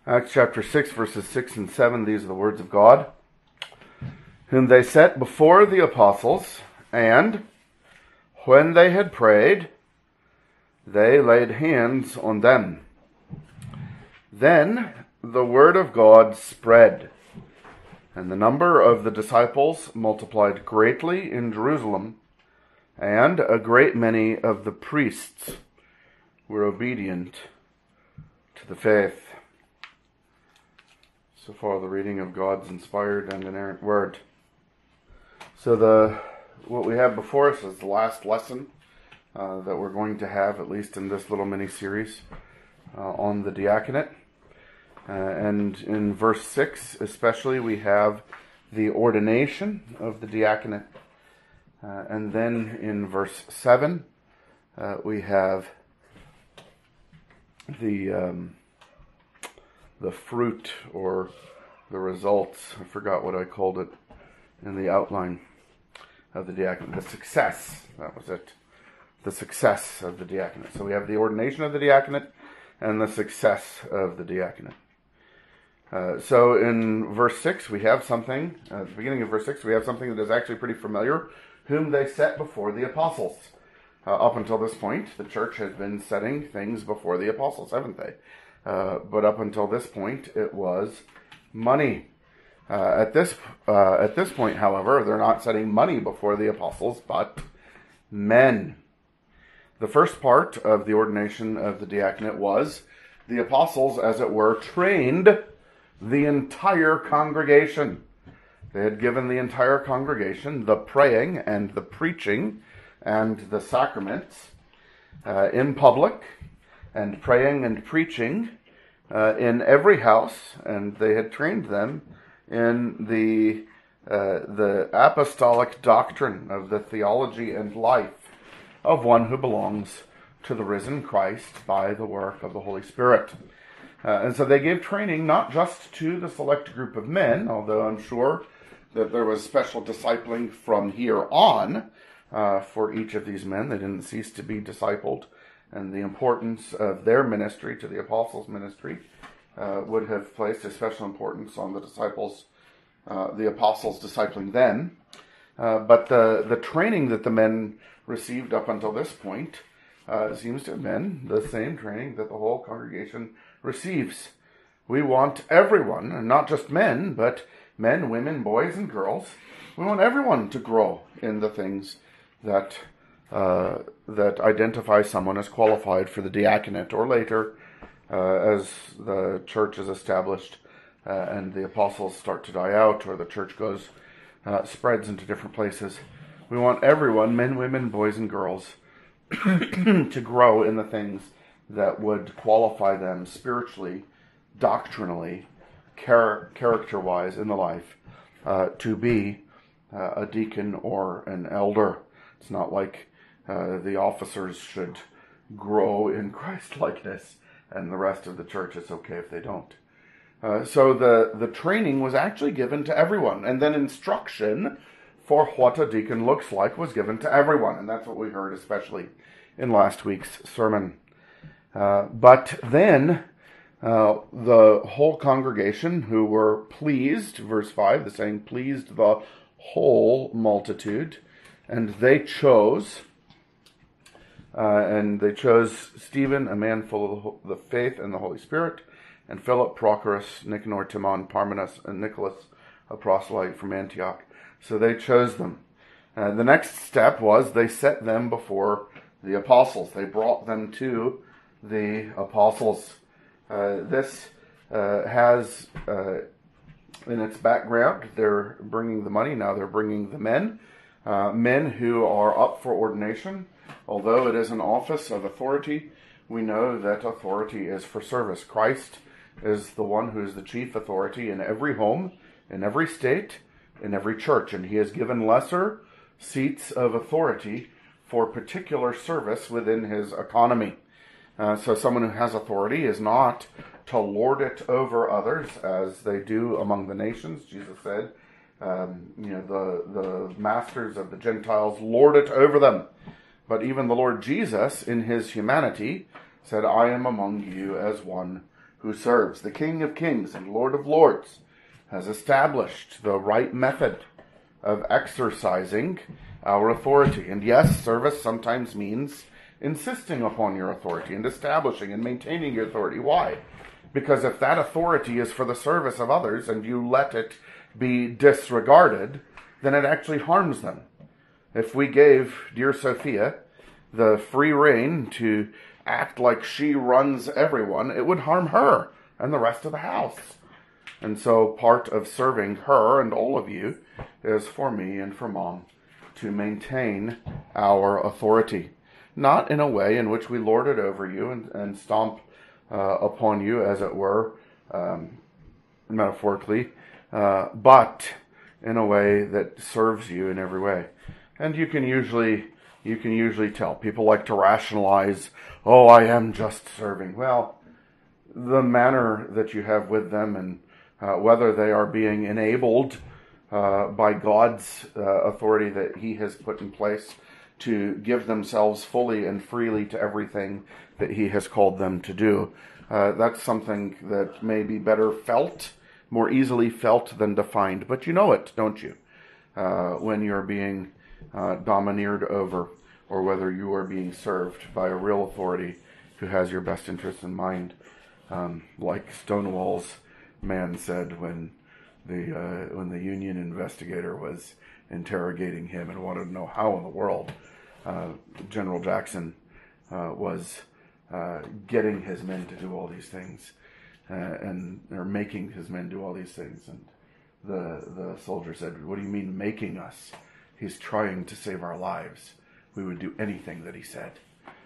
Acts chapter 6, verses 6 and 7, these are the words of God. Whom they set before the apostles, and when they had prayed, they laid hands on them. Then the word of God spread, and the number of the disciples multiplied greatly in Jerusalem, and a great many of the priests were obedient to the faith. So far, the reading of God's inspired and inerrant word. So what we have before us is the last lesson that we're going to have, at least in this little mini-series, on the diaconate. And in verse 6 especially, we have the ordination of the diaconate. And then in verse 7, we have the fruit or the results. I forgot what I called it in the outline of the diaconate. The success, that was it. The success of the diaconate. So we have the ordination of the diaconate and the success of the diaconate. So in verse 6, we have something, at the beginning of verse 6, we have something that is actually pretty familiar. Whom they set before the apostles. Up until this point, the church has been setting things before the apostles, haven't they? But up until this point, it was money. At this point, however, they're not setting money before the apostles, but men. The first part of the ordination of the diaconate was the apostles, as it were, trained the entire congregation. They had given the entire congregation the praying and the preaching and the sacraments in public, and praying and preaching in every house, and they had trained them in the apostolic doctrine of the theology and life of one who belongs to the risen Christ by the work of the Holy Spirit. And so they gave training not just to the select group of men, although I'm sure that there was special discipling from here on for each of these men. They didn't cease to be discipled, and the importance of their ministry to the apostles' ministry would have placed a special importance on the disciples, the apostles discipling them. But the training that the men received up until this point seems to have been the same training that the whole congregation receives. We want everyone, and not just men, but men, women, boys, and girls. We want everyone to grow in the things that identify someone as qualified for the diaconate, or later, as the church is established and the apostles start to die out, or the church spreads into different places. We want everyone, men, women, boys, and girls, to grow in the things that would qualify them spiritually, doctrinally, character-wise in the life, to be a deacon or an elder. It's not like the officers should grow in Christ-likeness, and the rest of the church, it's okay if they don't. So the training was actually given to everyone, and then instruction for what a deacon looks like was given to everyone, and that's what we heard especially in last week's sermon. But then the whole congregation, who were pleased, verse 5, the saying pleased the whole multitude, and they chose Stephen, a man full of the faith and the Holy Spirit, and Philip, Prochorus, Nicanor, Timon, Parmenas, and Nicholas, a proselyte from Antioch. So they chose them. The next step was they set them before the apostles. They brought them to the apostles. This has in its background, they're bringing the money, now they're bringing the men. Men who are up for ordination. Although it is an office of authority, we know that authority is for service. Christ is the one who is the chief authority in every home, in every state, in every church, and he has given lesser seats of authority for particular service within his economy. So someone who has authority is not to lord it over others as they do among the nations. Jesus said, the masters of the Gentiles lord it over them. But even the Lord Jesus, in his humanity, said, I am among you as one who serves. The King of Kings and Lord of Lords has established the right method of exercising our authority. And yes, service sometimes means insisting upon your authority and establishing and maintaining your authority. Why? Because if that authority is for the service of others and you let it be disregarded, then it actually harms them. If we gave dear Sophia the free rein to act like she runs everyone, it would harm her and the rest of the house. And so part of serving her and all of you is for me and for Mom to maintain our authority. Not in a way in which we lord it over you and stomp upon you, as it were, metaphorically, but in a way that serves you in every way. And you can usually tell. People like to rationalize, oh, I am just serving. Well, the manner that you have with them and whether they are being enabled by God's authority that He has put in place to give themselves fully and freely to everything that He has called them to do. That's something that may be better felt, more easily felt than defined. But you know it, don't you? When you're being domineered over, or whether you are being served by a real authority who has your best interests in mind. Like Stonewall's man said when the Union investigator was interrogating him and wanted to know how in the world General Jackson was getting his men to do all these things, or making his men do all these things. And the soldier said, "What do you mean making us? He's trying to save our lives. We would do anything that he said."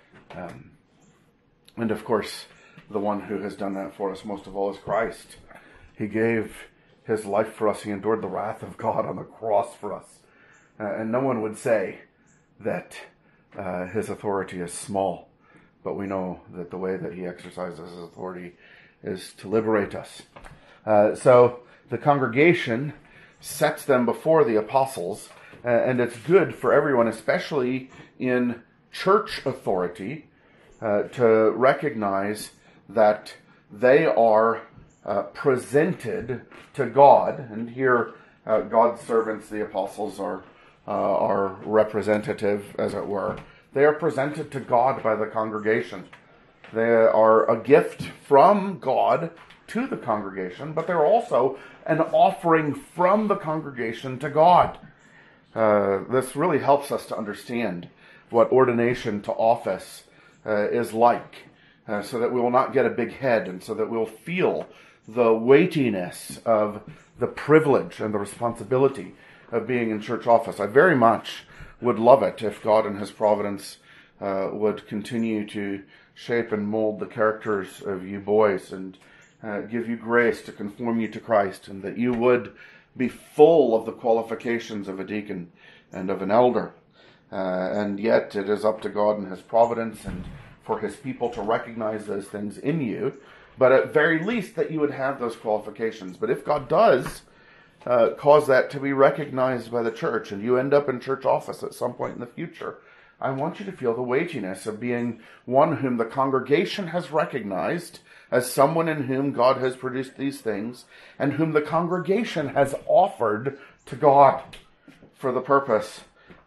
And of course, the one who has done that for us most of all is Christ. He gave His life for us. He endured the wrath of God on the cross for us. And no one would say that His authority is small. But we know that the way that He exercises His authority is to liberate us. So the congregation sets them before the apostles. And it's good for everyone, especially in church authority, to recognize that they are presented to God. And here, God's servants, the apostles, are representative, as it were. They are presented to God by the congregation. They are a gift from God to the congregation, but they're also an offering from the congregation to God. This really helps us to understand what ordination to office is like, so that we will not get a big head, and so that we'll feel the weightiness of the privilege and the responsibility of being in church office. I very much would love it if God in His providence would continue to shape and mold the characters of you boys and give you grace to conform you to Christ, and that you would be full of the qualifications of a deacon and of an elder. And yet it is up to God in His providence and for His people to recognize those things in you, but at very least that you would have those qualifications. But if God does cause that to be recognized by the church, and you end up in church office at some point in the future, I want you to feel the weightiness of being one whom the congregation has recognized as someone in whom God has produced these things, and whom the congregation has offered to God for the purpose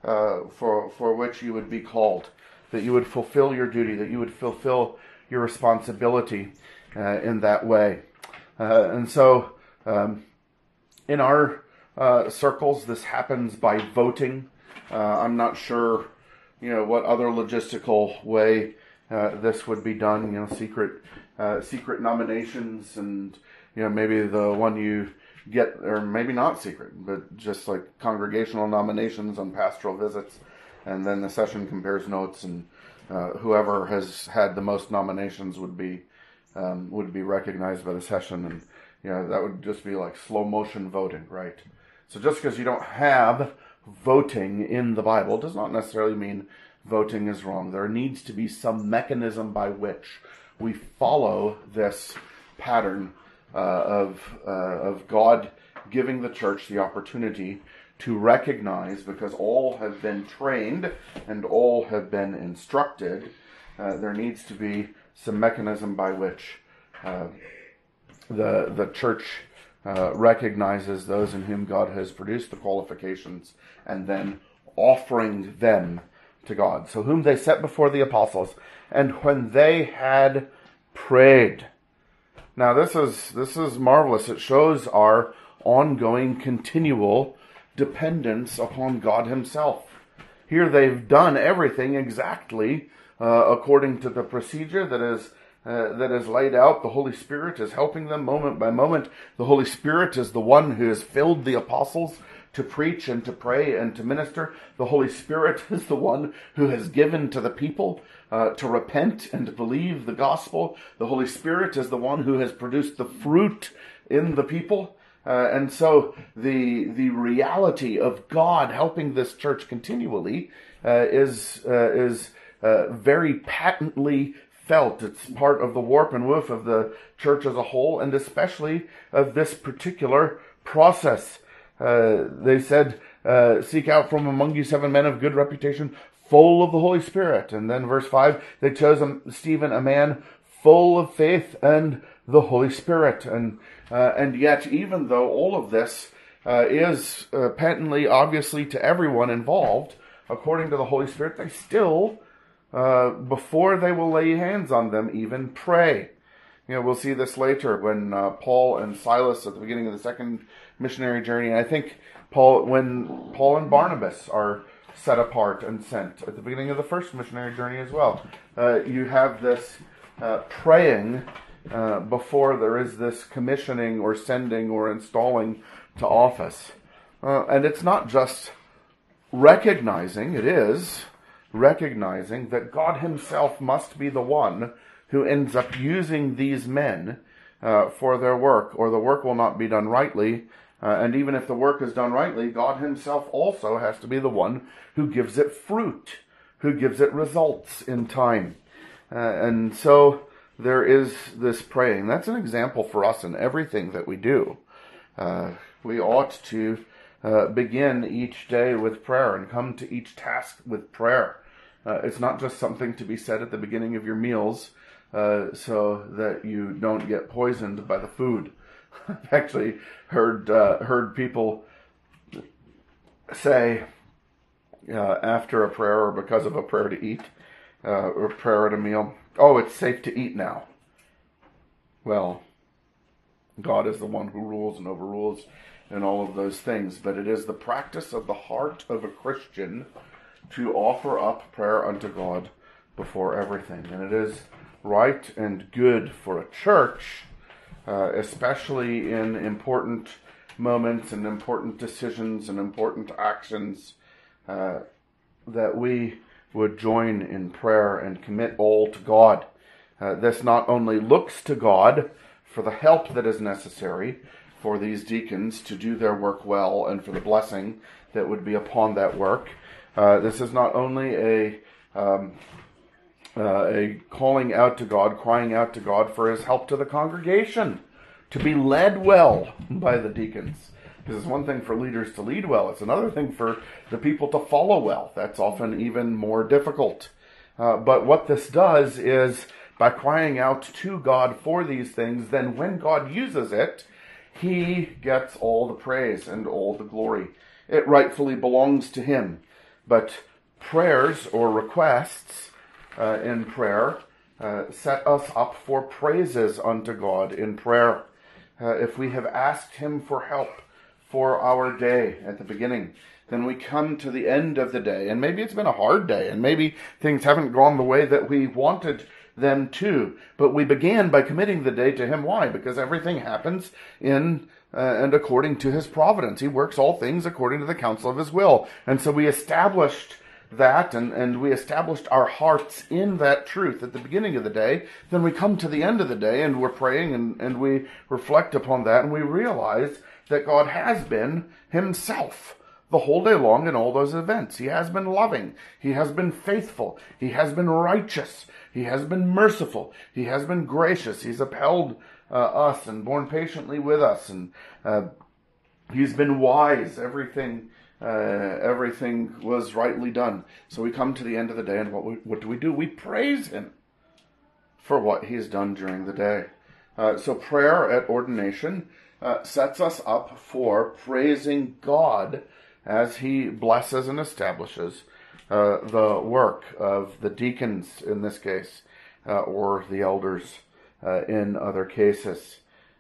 for which you would be called, that you would fulfill your duty, that you would fulfill your responsibility in that way. And so in our circles, this happens by voting. I'm not sure, what other logistical way this would be done. Secret nominations, and maybe the one you get, or maybe not secret, but just like congregational nominations on pastoral visits, and then the session compares notes, and whoever has had the most nominations would be recognized by the session, and that would just be like slow motion voting, right? So just because you don't have voting in the Bible does not necessarily mean voting is wrong. There needs to be some mechanism by which we follow this pattern of God giving the church the opportunity to recognize, because all have been trained and all have been instructed, there needs to be some mechanism by which the church recognizes those in whom God has produced the qualifications, and then offering them to God. So whom they set before the apostles, and when they had prayed. Now this is marvelous. It shows our ongoing, continual dependence upon God himself. Here they've done everything exactly according to the procedure that is laid out. The Holy Spirit is helping them moment by moment. The Holy Spirit is the one who has filled the apostles to preach and to pray and to minister. The Holy Spirit is the one who has given to the people to repent and to believe the gospel. The Holy Spirit is the one who has produced the fruit in the people. And so the reality of God helping this church continually is very patently felt. It's part of the warp and woof of the church as a whole, and especially of this particular process. They said, seek out from among you 7 men of good reputation, full of the Holy Spirit. And then verse 5, they chose Stephen, a man full of faith and the Holy Spirit. And yet, even though all of this is patently, obviously, to everyone involved, according to the Holy Spirit, they still, before they will lay hands on them, even pray. We'll see this later when Paul and Silas at the beginning of the second missionary journey. I think when Paul and Barnabas are set apart and sent at the beginning of the first missionary journey as well. You have this praying before there is this commissioning or sending or installing to office. And it's not just recognizing, it is recognizing that God himself must be the one who ends up using these men for their work, or the work will not be done rightly. And even if the work is done rightly, God himself also has to be the one who gives it fruit, who gives it results in time. And so there is this praying. That's an example for us in everything that we do. We ought to begin each day with prayer and come to each task with prayer. It's not just something to be said at the beginning of your meals so that you don't get poisoned by the food. I've actually heard people say after a prayer or because of a prayer to eat or prayer at a meal, oh, it's safe to eat now. Well, God is the one who rules and overrules and all of those things, but it is the practice of the heart of a Christian to offer up prayer unto God before everything. And it is right and good for a church, especially in important moments and important decisions and important actions, that we would join in prayer and commit all to God. This not only looks to God for the help that is necessary for these deacons to do their work well and for the blessing that would be upon that work. This is not only a calling out to God, crying out to God for his help to the congregation, to be led well by the deacons. Because it's one thing for leaders to lead well, it's another thing for the people to follow well. That's often even more difficult. But what this does is, by crying out to God for these things, then when God uses it, he gets all the praise and all the glory. It rightfully belongs to him. But prayers or requests in prayer set us up for praises unto God in prayer. If we have asked him for help for our day at the beginning, then we come to the end of the day, and maybe it's been a hard day, and maybe things haven't gone the way that we wanted them to, but we began by committing the day to him. Why? Because everything happens in and according to his providence. He works all things according to the counsel of his will. And so we established that, and we established our hearts in that truth at the beginning of the day. Then we come to the end of the day, and we're praying, and we reflect upon that, and we realize that God has been himself the whole day long in all those events. He has been loving. He has been faithful. He has been righteous. He has been merciful. He has been gracious. He's upheld us and borne patiently with us. And he's been wise. Everything was rightly done. So we come to the end of the day, and what do? We praise him for what he's done during the day. So prayer at ordination sets us up for praising God as he blesses and establishes the work of the deacons in this case, or the elders in other cases.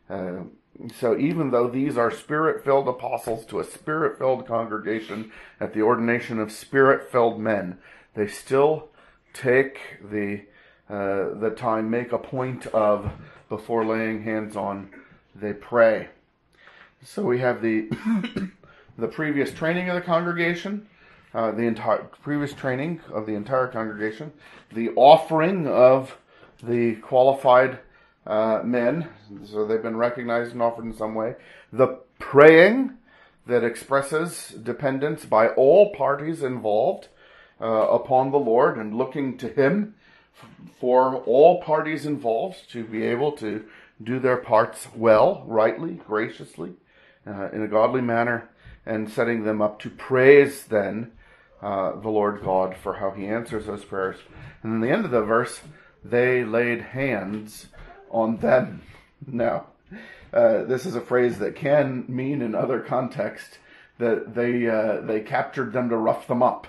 So even though these are Spirit-filled apostles to a Spirit-filled congregation at the ordination of Spirit-filled men, they still take the time, make a point of, before laying hands on, they pray. So we have the the previous training of the congregation, the entire previous training of the entire congregation, the offering of the qualified men, so they've been recognized and offered in some way, the praying that expresses dependence by all parties involved upon the Lord and looking to him for all parties involved to be able to do their parts well, rightly, graciously, in a godly manner, and setting them up to praise then the Lord God for how he answers those prayers. And in the end of the verse, they laid hands on them. Now, this is a phrase that can mean in other contexts that they captured them to rough them up.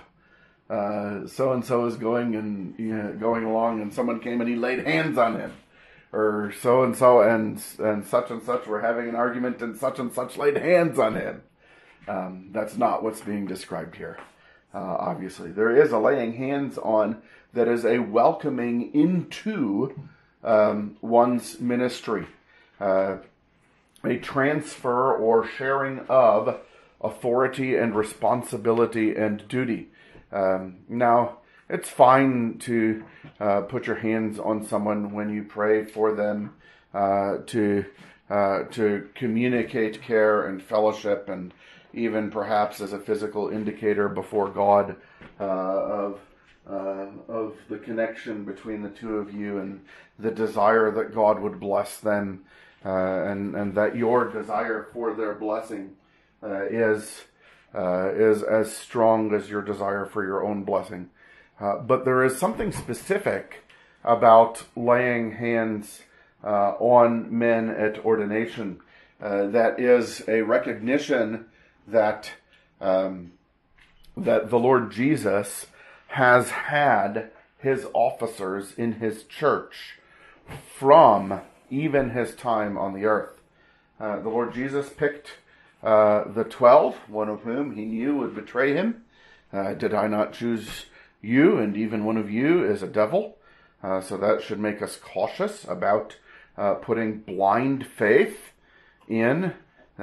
So and so is going going along, and someone came and he laid hands on him, or so and such were having an argument, and such laid hands on him. That's not what's being described here. Obviously, there is a laying hands on that is a welcoming into one's ministry, a transfer or sharing of authority and responsibility and duty. Now, it's fine to put your hands on someone when you pray for them, to communicate care and fellowship, and even perhaps as a physical indicator before God of the connection between the two of you and the desire that God would bless them, and that your desire for their blessing is as strong as your desire for your own blessing. But there is something specific about laying hands on men at ordination that is a recognition that that the Lord Jesus has had his officers in his church from even his time on the earth. The Lord Jesus picked the 12, one of whom he knew would betray him. Did I not choose you, and even one of you is a devil? So that should make us cautious about putting blind faith in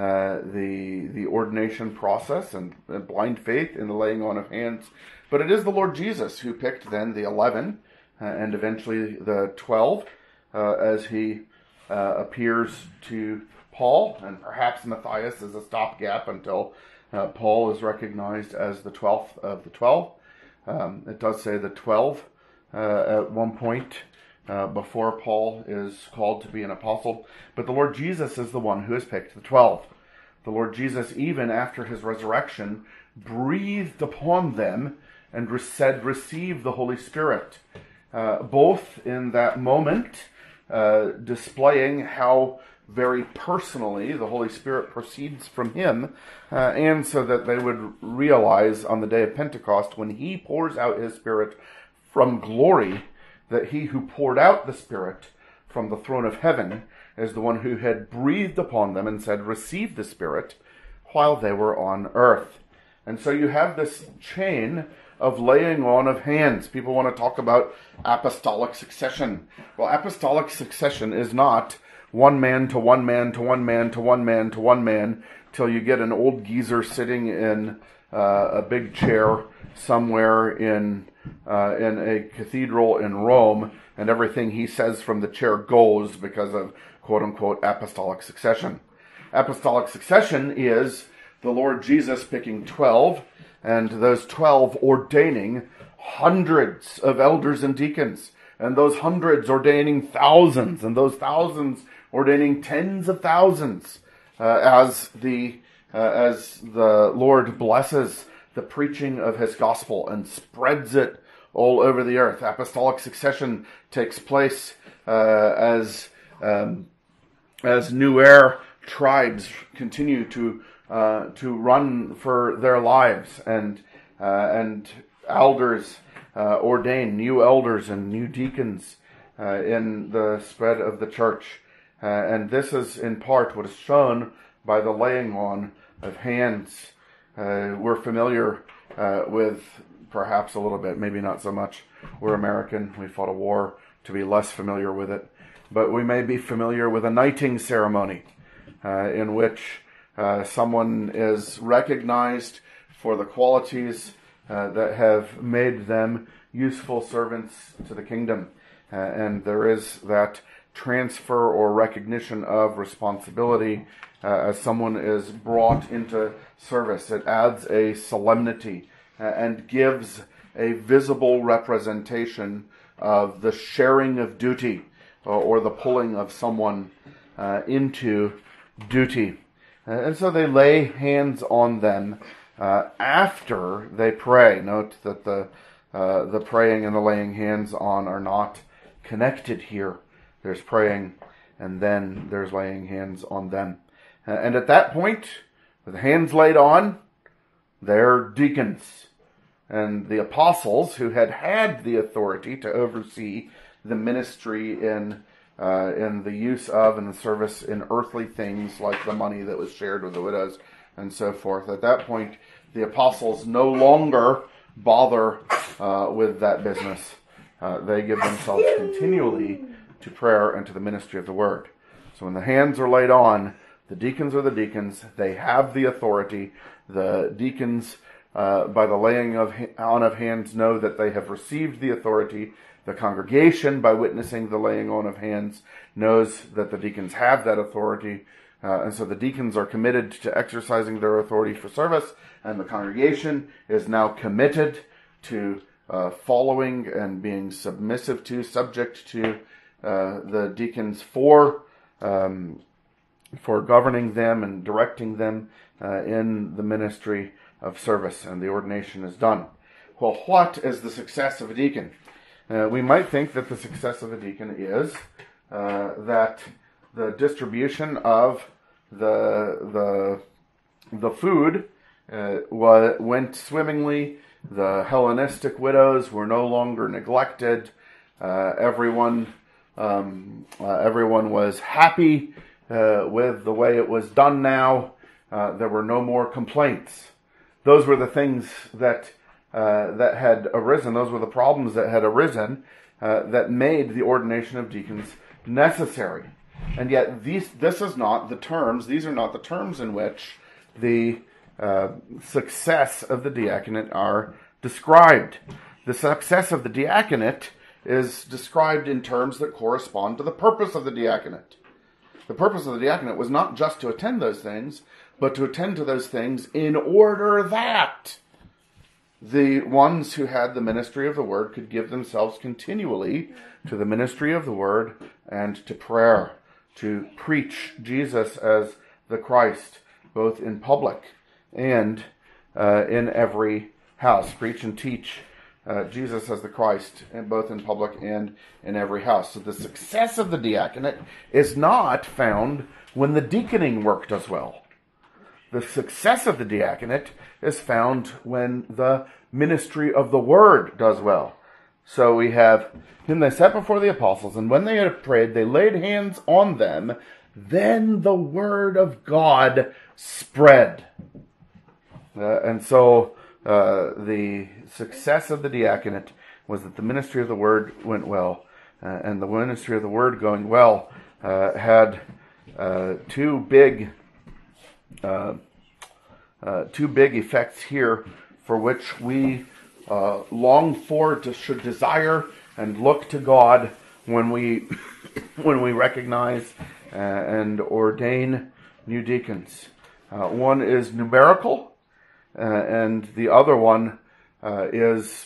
the ordination process, and blind faith in the laying on of hands. But it is the Lord Jesus who picked then the 11 and eventually the 12 as he appears to Paul, and perhaps Matthias as a stopgap until Paul is recognized as the 12th of the 12. It does say the 12 at one point before Paul is called to be an apostle. But the Lord Jesus is the one who has picked the 12. The Lord Jesus, even after his resurrection, breathed upon them and said, "Receive the Holy Spirit." Both in that moment, displaying how very personally the Holy Spirit proceeds from him, and so that they would realize on the day of Pentecost, when he pours out his Spirit from glory, that he who poured out the Spirit from the throne of heaven is the one who had breathed upon them and said, "Receive the Spirit," while they were on earth. And so you have this chain of laying on of hands. People want to talk about apostolic succession. Well, apostolic succession is not one man to one man to one man to one man to one man till you get an old geezer sitting in a big chair somewhere in a cathedral in Rome, and everything he says from the chair goes because of quote-unquote apostolic succession. Apostolic succession is the Lord Jesus picking 12, and those 12 ordaining hundreds of elders and deacons, and those hundreds ordaining thousands, and those thousands ordaining tens of thousands, as the Lord blesses the preaching of his gospel and spreads it all over the earth. Apostolic succession takes place as as Nuer tribes continue to run for their lives, and elders ordain new elders and new deacons in the spread of the church. And this is in part what is shown by the laying on of hands. We're familiar with, perhaps a little bit, maybe not so much. We're American. We fought a war to be less familiar with it. But we may be familiar with a knighting ceremony in which someone is recognized for the qualities that have made them useful servants to the kingdom. And there is that transfer or recognition of responsibility as someone is brought into service. It adds a solemnity and gives a visible representation of the sharing of duty or the pulling of someone into duty. And so they lay hands on them after they pray. Note that the praying and the laying hands on are not connected here. There's praying and then there's laying hands on them. And at that point, with hands laid on, they're deacons. And the apostles, who had the authority to oversee the ministry in the use of and the service in earthly things like the money that was shared with the widows and so forth. At that point, the apostles no longer bother with that business. They give themselves continually to prayer and to the ministry of the word. So when the hands are laid on, the deacons are the deacons. They have the authority. The deacons, by the laying on of hands, know that they have received the authority. The congregation, by witnessing the laying on of hands, knows that the deacons have that authority. And so the deacons are committed to exercising their authority for service, and the congregation is now committed to following and being submissive to, subject to the deacons for governing them and directing them in the ministry of service, and the ordination is done. Well, what is the success of a deacon? We might think that the success of a deacon is that the distribution of the food went swimmingly. The Hellenistic widows were no longer neglected. Everyone was happy with the way it was done now. There were no more complaints. Those were the things that had arisen. Those were the problems that had arisen that made the ordination of deacons necessary. And yet this is not the terms. These are not the terms in which the success of the diaconate are described. The success of the diaconate is described in terms that correspond to the purpose of the diaconate. The purpose of the diaconate was not just to attend those things, but to attend to those things in order that the ones who had the ministry of the word could give themselves continually to the ministry of the word and to prayer, to preach Jesus as the Christ, both in public and in every house. Preach and teach Jesus as the Christ, both in public and in every house. So the success of the diaconate is not found when the deaconing work does well. The success of the diaconate is found when the ministry of the word does well. So we have, whom they set before the apostles, and when they had prayed, they laid hands on them. Then the word of God spread. And so the success of the diaconate was that the ministry of the word went well. And the ministry of the word going well had two big effects here, for which we long for, should desire, and look to God when we recognize and ordain new deacons. One is numerical, and the other one is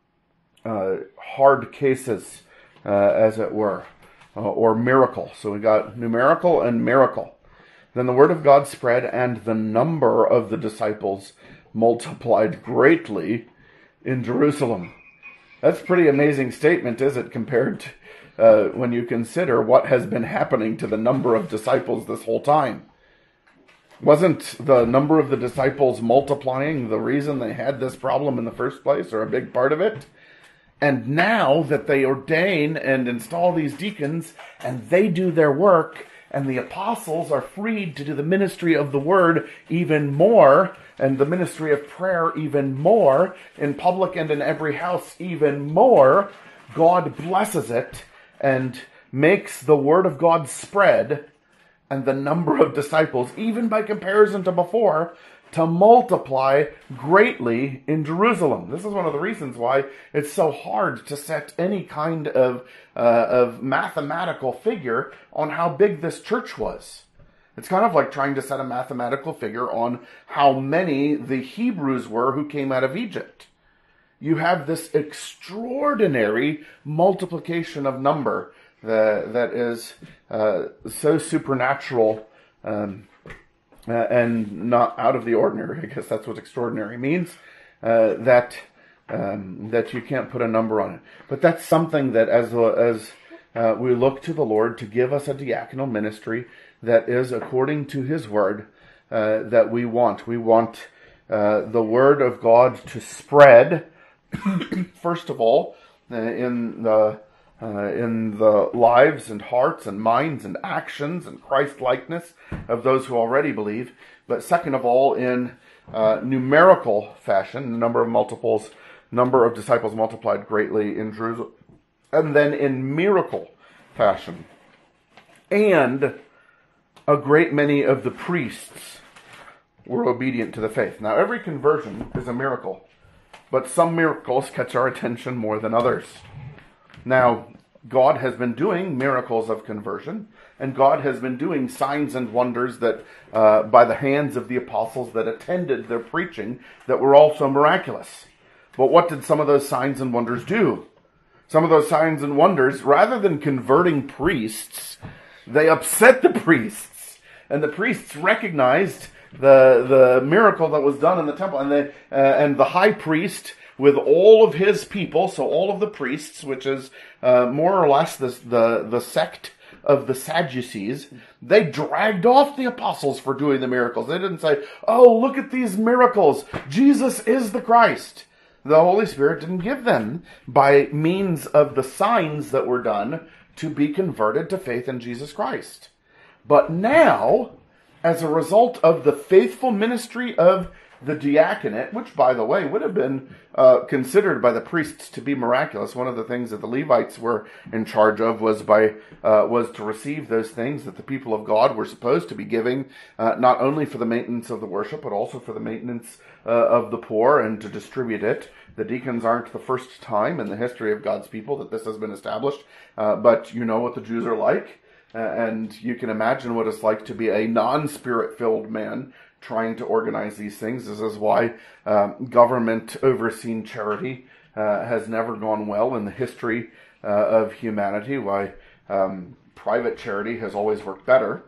hard cases, as it were, or miracle. So we got numerical and miracle. Then the word of God spread, and the number of the disciples multiplied greatly in Jerusalem. That's a pretty amazing statement, is it, compared when you consider what has been happening to the number of disciples this whole time. Wasn't the number of the disciples multiplying the reason they had this problem in the first place, or a big part of it? And now that they ordain and install these deacons, and they do their work, and the apostles are freed to do the ministry of the word even more, and the ministry of prayer even more, in public and in every house even more, God blesses it and makes the word of God spread, and the number of disciples, even by comparison to before, to multiply greatly in Jerusalem. This is one of the reasons why it's so hard to set any kind of mathematical figure on how big this church was. It's kind of like trying to set a mathematical figure on how many the Hebrews were who came out of Egypt. You have this extraordinary multiplication of number that is so supernatural and not out of the ordinary. I guess that's what extraordinary means. That you can't put a number on it. But that's something that as we look to the Lord to give us a diaconal ministry that is according to His word, that we want. We want the word of God to spread, first of all, in the lives and hearts and minds and actions and Christ-likeness of those who already believe. But second of all, in numerical fashion, the number of disciples multiplied greatly in Jerusalem. And then in miracle fashion. And a great many of the priests were obedient to the faith. Now, every conversion is a miracle, but some miracles catch our attention more than others. Now, God has been doing miracles of conversion, and God has been doing signs and wonders that by the hands of the apostles that attended their preaching that were also miraculous. But what did some of those signs and wonders do? Some of those signs and wonders, rather than converting priests, they upset the priests. And the priests recognized the miracle that was done in the temple. And the high priest, with all of his people, so all of the priests, which is more or less the sect of the Sadducees, they dragged off the apostles for doing the miracles. They didn't say, "Oh, look at these miracles. Jesus is the Christ." The Holy Spirit didn't give them, by means of the signs that were done, to be converted to faith in Jesus Christ. But now, as a result of the faithful ministry of the diaconate, which, by the way, would have been considered by the priests to be miraculous. One of the things that the Levites were in charge of was to receive those things that the people of God were supposed to be giving, not only for the maintenance of the worship, but also for the maintenance of the poor, and to distribute it. The deacons aren't the first time in the history of God's people that this has been established, but you know what the Jews are like, and you can imagine what it's like to be a non-spirit-filled man trying to organize these things. This is why government-overseen charity has never gone well in the history of humanity, why private charity has always worked better.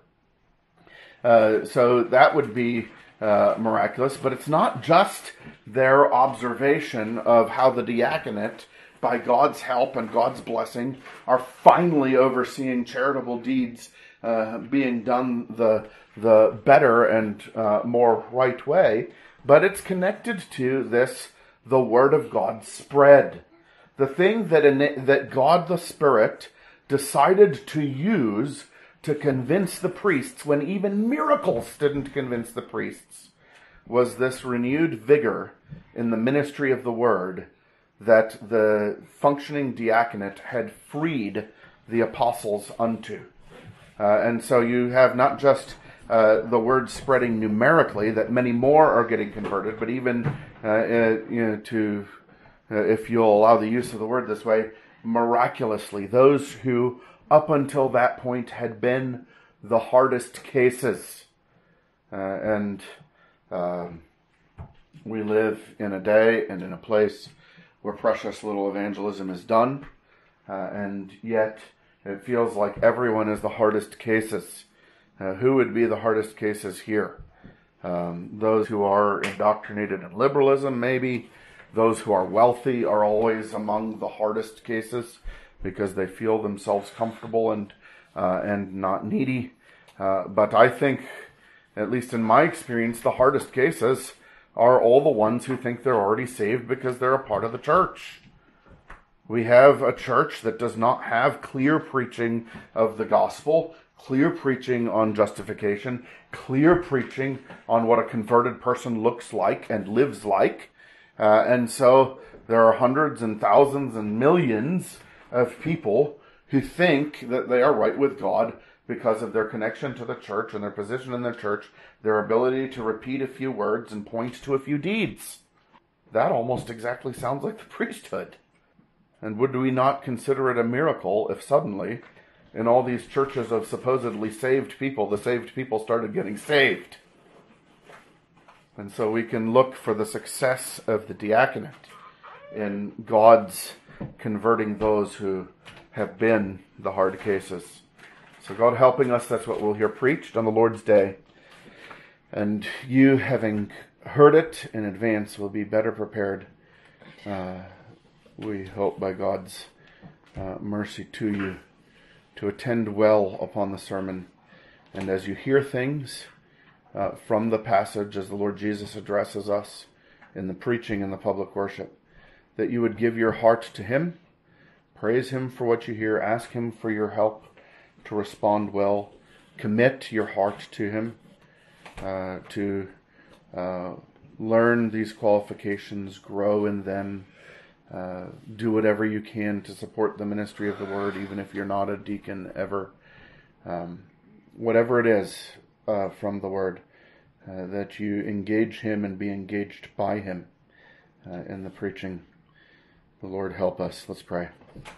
So that would be miraculous, but it's not just their observation of how the diaconate, by God's help and God's blessing, are finally overseeing charitable deeds being done the better and more right way, but it's connected to this, the Word of God spread. The thing that God the Spirit decided to use to convince the priests, when even miracles didn't convince the priests, was this renewed vigor in the ministry of the Word that the functioning diaconate had freed the apostles unto. And so you have not just the word spreading numerically, that many more are getting converted, but even if you'll allow the use of the word this way, miraculously, those who up until that point had been the hardest cases. We live in a day and in a place where precious little evangelism is done, and yet it feels like everyone is the hardest cases. Who would be the hardest cases here? Those who are indoctrinated in liberalism, maybe. Those who are wealthy are always among the hardest cases. because they feel themselves comfortable and not needy. But I think, at least in my experience, the hardest cases are all the ones who think they're already saved because they're a part of the church. We have a church that does not have clear preaching of the gospel, clear preaching on justification, clear preaching on what a converted person looks like and lives like. And so there are hundreds and thousands and millions of people who think that they are right with God because of their connection to the church and their position in the church, their ability to repeat a few words and point to a few deeds. That almost exactly sounds like the priesthood. And would we not consider it a miracle if suddenly, in all these churches of supposedly saved people, the saved people started getting saved? And so we can look for the success of the diaconate in God's converting those who have been the hard cases. So God helping us, that's what we'll hear preached on the Lord's Day. And you, having heard it in advance, will be better prepared, we hope, by God's mercy to you, to attend well upon the sermon. And as you hear things from the passage, as the Lord Jesus addresses us in the preaching and the public worship, that you would give your heart to Him, praise Him for what you hear, ask Him for your help to respond well, commit your heart to Him, to learn these qualifications, grow in them, do whatever you can to support the ministry of the Word, even if you're not a deacon ever. Whatever it is from the Word, that you engage Him and be engaged by Him in the preaching. The Lord help us. Let's pray.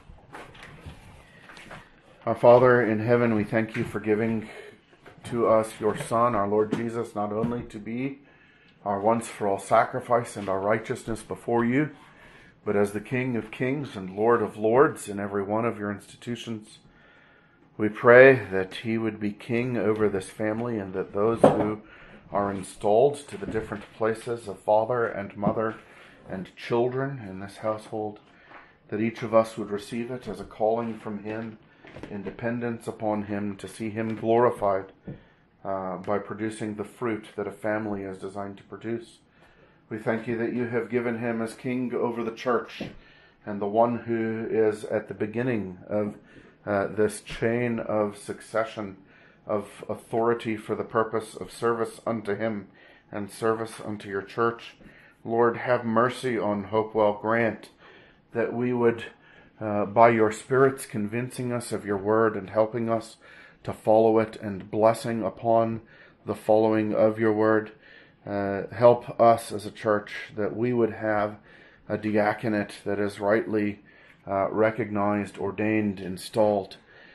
Our Father in heaven, we thank you for giving to us your Son, our Lord Jesus, not only to be our once-for-all sacrifice and our righteousness before you, but as the King of kings and Lord of lords in every one of your institutions. We pray that He would be king over this family, and that those who are installed to the different places of father and mother and children in this household, that each of us would receive it as a calling from Him, in dependence upon Him, to see Him glorified by producing the fruit that a family is designed to produce. We thank you that you have given Him as king over the church, and the one who is at the beginning of this chain of succession of authority for the purpose of service unto Him and service unto your church. Lord, have mercy on Hopewell. Grant that we would, by your Spirit's convincing us of your word and helping us to follow it and blessing upon the following of your word, help us as a church that we would have a diaconate that is rightly recognized, ordained, installed,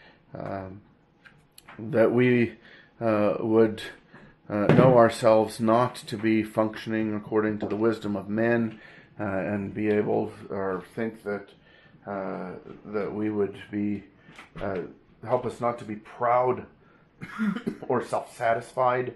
that we would know ourselves not to be functioning according to the wisdom of men, and be able, or think that that we would be, help us not to be proud or self-satisfied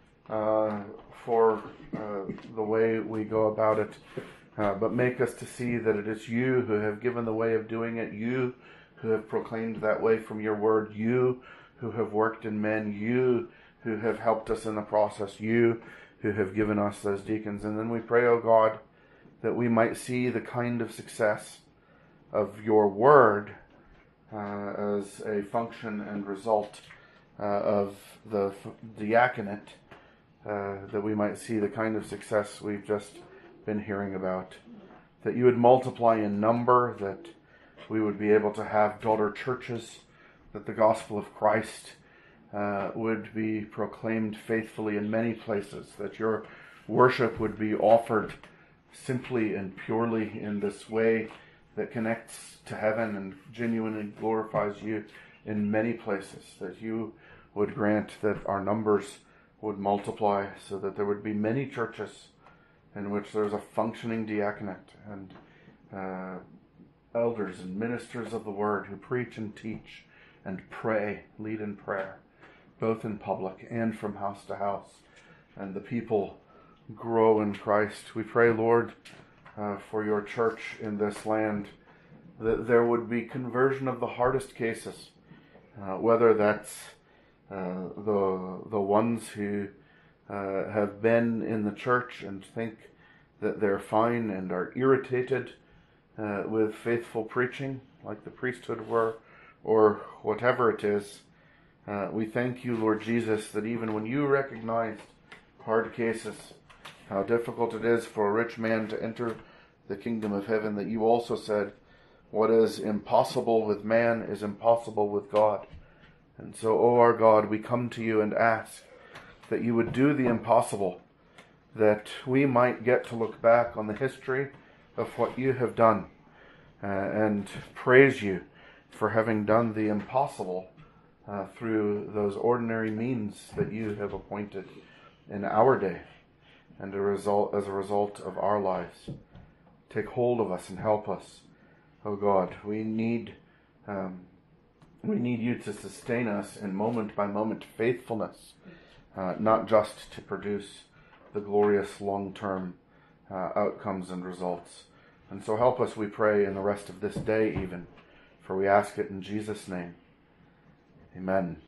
for the way we go about it, but make us to see that it is you who have given the way of doing it, you who have proclaimed that way from your word, you who have worked in men, you who have helped us in the process, you who have given us those deacons. And then we pray, O God, that we might see the kind of success of your word as a function and result of the diaconate, that we might see the kind of success we've just been hearing about, that you would multiply in number, that we would be able to have daughter churches, that the gospel of Christ would be proclaimed faithfully in many places, that your worship would be offered simply and purely in this way that connects to heaven and genuinely glorifies you in many places, that you would grant that our numbers would multiply so that there would be many churches in which there's a functioning diaconate and elders and ministers of the word who preach and teach and pray, lead in prayer, both in public and from house to house, and the people grow in Christ. We pray, Lord, for your church in this land, that there would be conversion of the hardest cases, whether that's the ones who have been in the church and think that they're fine and are irritated with faithful preaching, like the priesthood were, or whatever it is. We thank you, Lord Jesus, that even when you recognized hard cases, how difficult it is for a rich man to enter the kingdom of heaven, that you also said, what is impossible with man is impossible with God. And so, O our God, we come to you and ask that you would do the impossible, that we might get to look back on the history of what you have done and praise you for having done the impossible through those ordinary means that you have appointed in our day and as a result of our lives. Take hold of us and help us, O God. We need you to sustain us in moment-by-moment faithfulness, not just to produce the glorious long-term outcomes and results. And so help us, we pray, in the rest of this day even, for we ask it in Jesus' name. Amen.